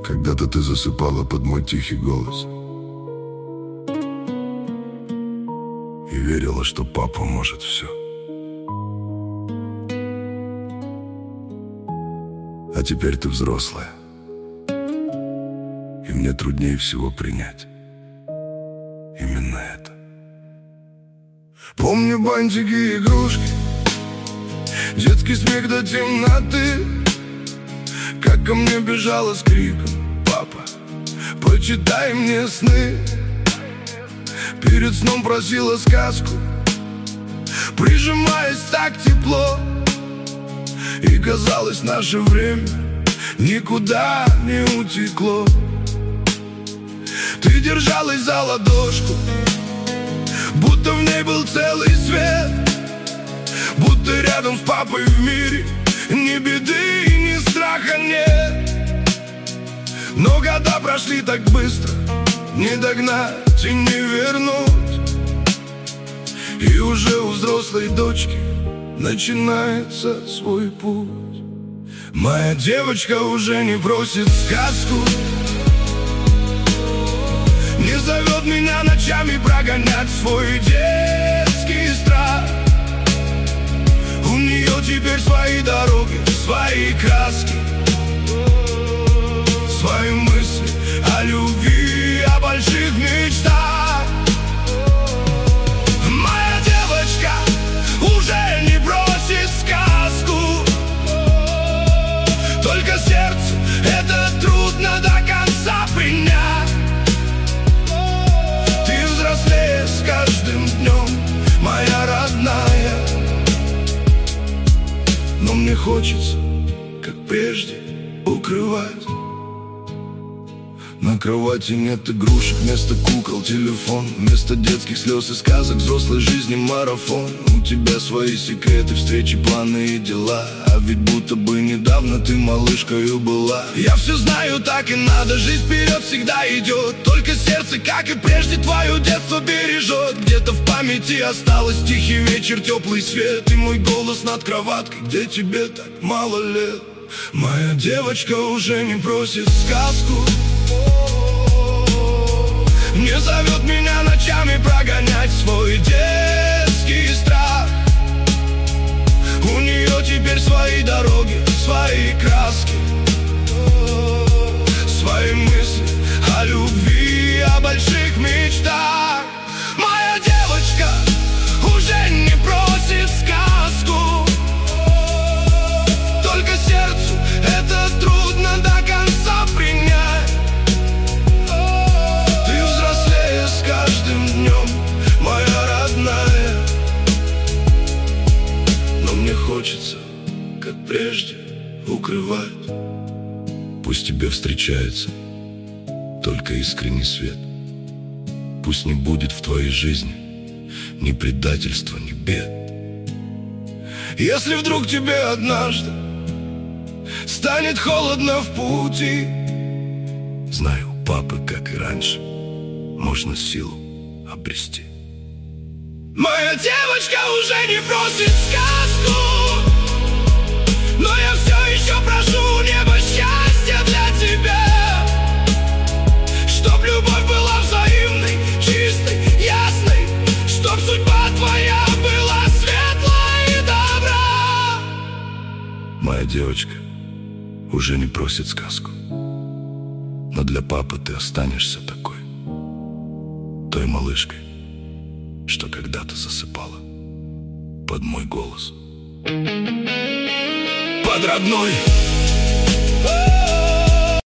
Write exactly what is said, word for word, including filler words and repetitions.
Когда-то ты засыпала под мой тихий голос и верила, что папа может все. А теперь ты взрослая, и мне труднее всего принять именно это. Помню бантики и игрушки, детский смех до темноты, как ко мне бежала с криком: папа, почитай мне сны. Перед сном просила сказку, прижимаясь так тепло, и казалось, наше время никуда не утекло. Ты держалась за ладошку, будто в ней был целый свет, будто рядом с папой в мире ни беды и ни страха нет. Но года прошли так быстро, не догнать и не вернуть, и уже у взрослой дочки начинается свой путь. Моя девочка уже не просит сказку, не зовет меня ночами прогонять свой детский страх. У нее теперь свои дороги, свои краски, свои мысли о любви, о больших мечтах. Моя девочка уже не бросит сказку, только сердцу это трудно до конца принять. Ты взрослеешь с каждым днем, моя родная, но мне хочется, как прежде, укрывать. На кровати нет игрушек, вместо кукол телефон, вместо детских слез и сказок взрослой жизни марафон. У тебя свои секреты, встречи, планы и дела, а ведь будто бы недавно ты малышкою была. Я все знаю, так и надо, жизнь вперед всегда идет, только сердце, как и прежде, твое детство бережет. Где-то в памяти осталось тихий вечер, теплый свет и мой голос над кроваткой, где тебе так мало лет. Моя девочка уже не просит сказку, не зовет меня ночами прогонять свой детский страх. У нее теперь свои дороги, свои краски, свои мысли о любви, о больших мечтах. Моя девочка уже не просит сказку, только сердцу это трудно до конца принять. С каждым днем, моя родная, но мне хочется, как прежде, укрывать. Пусть тебе встречается только искренний свет, пусть не будет в твоей жизни ни предательства, ни бед. Если вдруг тебе однажды станет холодно в пути, знаю, у папы, как и раньше, можно силу обрести. Моя девочка уже не просит сказку, но я все еще прошу неба счастья для тебя, чтоб любовь была взаимной, чистой, ясной, чтоб судьба твоя была светлой и добра. Моя девочка уже не просит сказку, но для папы ты останешься такой, той малышкой, что когда-то засыпала под мой голос. Под родной